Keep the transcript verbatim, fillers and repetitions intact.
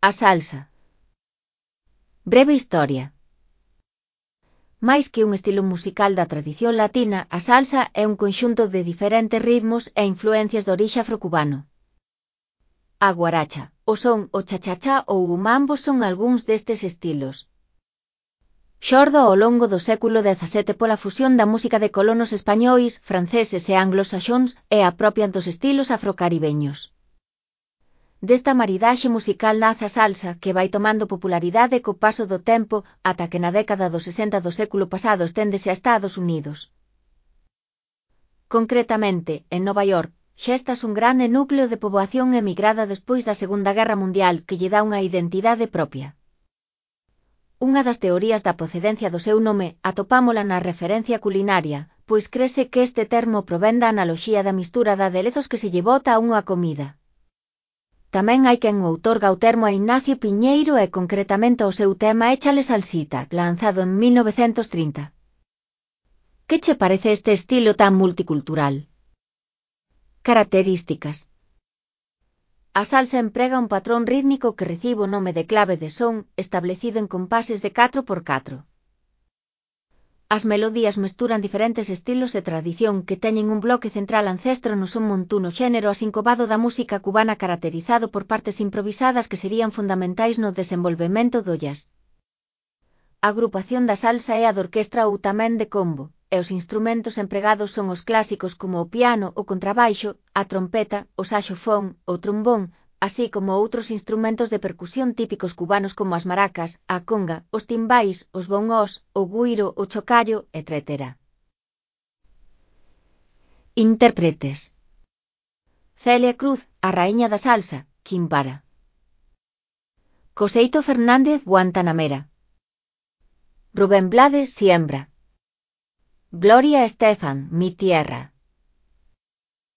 A salsa. Breve historia. Máis que un estilo musical da tradición latina, a salsa é un conxunto de diferentes ritmos e influencias de orixe afrocubano. A guaracha, o son, o cha-cha-cha ou o mambo son algúns destes estilos. Xordo ao longo do século dezasete pola fusión da música de colonos españois, franceses e anglosaxóns e a propia dos estilos afrocaribeños. Desta maridaxe musical nace a salsa, que vai tomando popularidade co paso do tempo, ata que na década dos sesenta do século pasado esténdese a Estados Unidos. Concretamente, en Nova York, xestas un grande núcleo de poboación emigrada despois da Segunda Guerra Mundial que lle dá unha identidade propia. Unha das teorías da procedencia do seu nome atopámola na referencia culinaria, pois crese que este termo provén da analoxía da mistura de aderezos que se lle bota a unha comida. Tamén hai quen outorga o termo a Ignacio Piñeiro e concretamente ao seu tema Échale salsita, lanzado en mil novecentos trinta. Que che parece este estilo tan multicultural? Características. A salsa emprega un patrón rítmico que recibe o nome de clave de son, establecido en compases de catro por catro. As melodías mesturan diferentes estilos e tradición que teñen un bloque central ancestro no son montuno, xénero asincobado da música cubana caracterizado por partes improvisadas que serían fundamentais no desenvolvemento do jazz. A agrupación da salsa é a de orquestra ou tamén de combo, e os instrumentos empregados son os clásicos como o piano, o contrabaixo, a trompeta, o saxofón, o trombón, así como outros instrumentos de percusión típicos cubanos como as maracas, a conga, os timbais, os bongós, o güiro, o chocallo, etcétera. Intérpretes. Celia Cruz, a raíña da salsa, Quimbara. Coseito Fernández, Guantanamera. Rubén Blades, Siembra. Gloria Estefan, Mi Tierra.